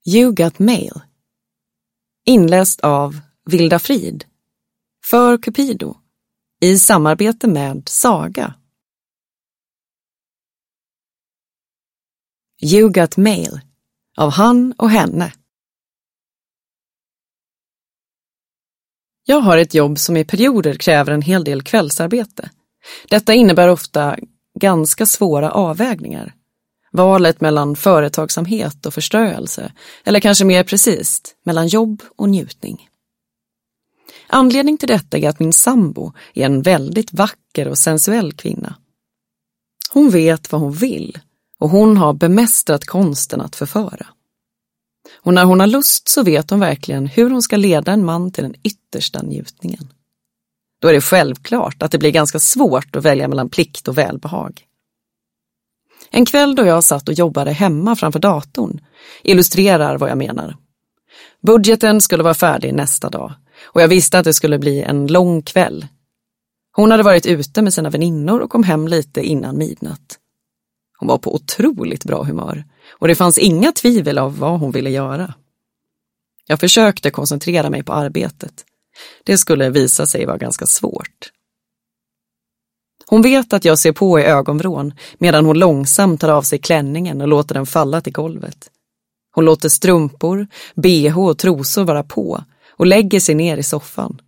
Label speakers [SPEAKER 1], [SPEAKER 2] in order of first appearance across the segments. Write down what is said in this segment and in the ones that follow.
[SPEAKER 1] You Got Mail. Inläst av Vilda Frid. För Cupido. I samarbete med Saga. You Got Mail. Av han och henne. Jag har ett jobb som i perioder kräver en hel del kvällsarbete. Detta innebär ofta ganska svåra avvägningar. Valet mellan företagsamhet och förströelse, eller kanske mer precis, mellan jobb och njutning. Anledning till detta är att min sambo är en väldigt vacker och sensuell kvinna. Hon vet vad hon vill och hon har bemästrat konsten att förföra. Och när hon har lust så vet hon verkligen hur hon ska leda en man till den yttersta njutningen. Då är det självklart att det blir ganska svårt att välja mellan plikt och välbehag. En kväll då jag satt och jobbade hemma framför datorn illustrerar vad jag menar. Budgeten skulle vara färdig nästa dag och jag visste att det skulle bli en lång kväll. Hon hade varit ute med sina väninnor och kom hem lite innan midnatt. Hon var på otroligt bra humör och det fanns inga tvivel av vad hon ville göra. Jag försökte koncentrera mig på arbetet. Det skulle visa sig vara ganska svårt. Hon vet att jag ser på i ögonvrån medan hon långsamt tar av sig klänningen och låter den falla till golvet. Hon låter strumpor, bh och trosor vara på och lägger sig ner i soffan.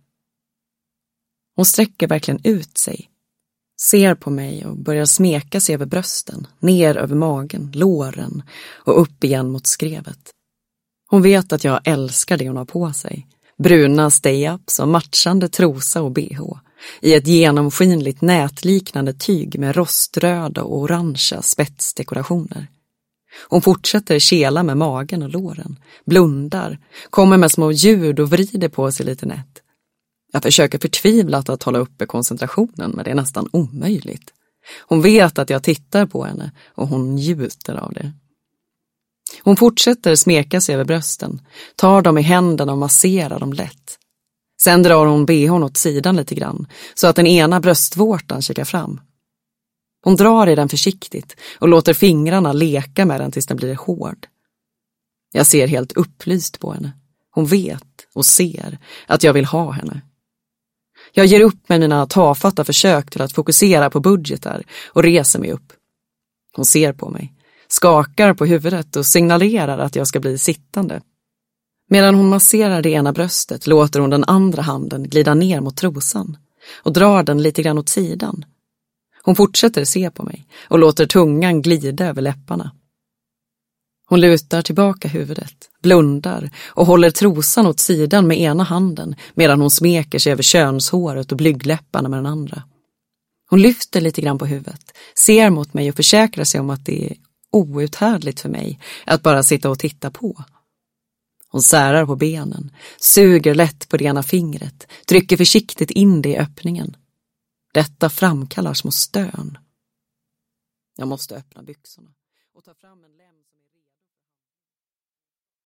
[SPEAKER 1] Hon sträcker verkligen ut sig, ser på mig och börjar smeka sig över brösten, ner över magen, låren och upp igen mot skrevet. Hon vet att jag älskar det hon har på sig. Bruna stay-ups och matchande trosa och bh i ett genomskinligt nätliknande tyg med roströda och orangea spetsdekorationer. Hon fortsätter kela med magen och låren, blundar, kommer med små ljud och vrider på sig lite nätt. Jag försöker förtvivlat att hålla uppe koncentrationen, men det är nästan omöjligt. Hon vet att jag tittar på henne och hon njuter av det. Hon fortsätter smeka sig över brösten, tar dem i händerna och masserar dem lätt. Sen drar hon bhn åt sidan lite grann så att den ena bröstvårtan kikar fram. Hon drar i den försiktigt och låter fingrarna leka med den tills den blir hård. Jag ser helt upplyst på henne. Hon vet och ser att jag vill ha henne. Jag ger upp med mina tafatta försök till att fokusera på budgetar och reser mig upp. Hon ser på mig, skakar på huvudet och signalerar att jag ska bli sittande. Medan hon masserar det ena bröstet låter hon den andra handen glida ner mot trosan och drar den lite grann åt sidan. Hon fortsätter se på mig och låter tungan glida över läpparna. Hon lutar tillbaka huvudet, blundar och håller trosan åt sidan med ena handen medan hon smeker sig över könshåret och blygdläpparna med den andra. Hon lyfter lite grann på huvudet, ser mot mig och försäkrar sig om att det är outhärdligt för mig att bara sitta och titta på. Hon särar på benen, suger lätt på det ena fingret, trycker försiktigt in det i öppningen. Detta framkallar små stön. Jag måste öppna byxorna och ta fram en lem.